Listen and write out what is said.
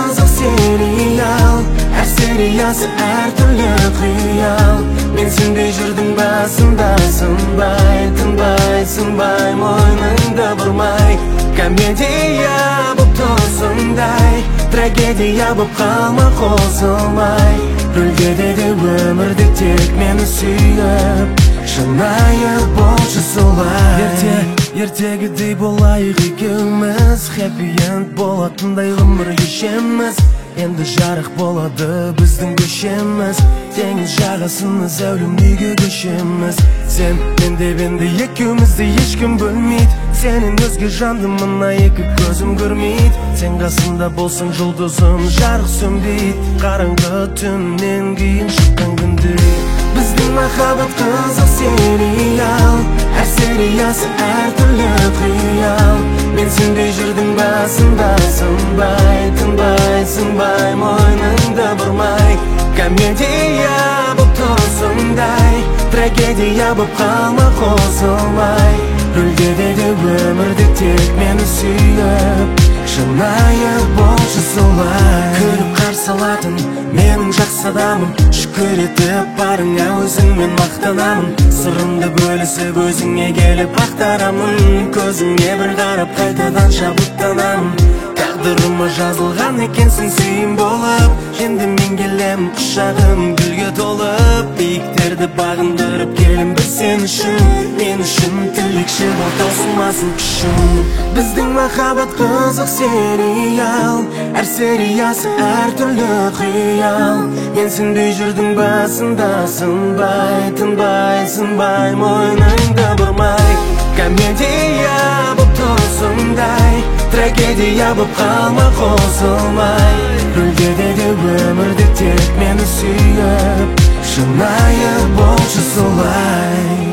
қызық сериал, әр сериясы әр түрлі қиял. Мен сенбей жүрдің басында, сынбай, тынбай, сынбай, мойныңды бұрмай. Комедия боп тосындай, трагедия боп қалма қосылмай. Рөлде де өмірде тек мені сүйіп, шынайы болшы солай. Ертегідей болайық екеуміз, happy end болатындай ғұмыр кешеміз. Енді жарық болады біздің көшеміз, теңіз жағасына зәулім үйге көшеміз. Сен, мен де екеумізді ешкім бөлмейді, сенен өзге жанды мына екі көзім көрмейді. Сен қасында болсаң жұлдызым жарық сөнбейді, қараңғы түннен кейін шыққан күндей. Біздің махаббат қызық сериал, әр сериясы әр түрлі қиял. Мен сенбей жүрдің басында, сынбай, тынбай, сынбай, мойныңды бұрмай. Комедия боп тосындай, трагедия боп қалма қосылмай. Рөлде де өмірде тек мені сүйіп, шынайы болшы солай. Күліп қарсы алатын менің жақсы адамым, шүкір етіп барыңа өзіңмен мақтанамын. Сырымды бөлісіп өзіңе келіп ақтарамын, көзіңе бір қарап қайтадан шабыттанамын. Тағдырыма жазылған екенсің сүйім болып, енді мен келем құшағым гүлге толып. Биіктерді бағындырып келем бір сен үшін, мен үшін тілекші бол таусылмасын күшім. Біздің махаббат қызық сериал, әр сериясы әр түрлі қиял. Мен сенбей жүрдің басында, сынбай, тынбай, сынбай, мойныңды бұрмай. Комедия боп тосындай, трагедия боп қалма қосылмай. Рөлде де өмірде тек мені сүйіп, шынайы болшы солай.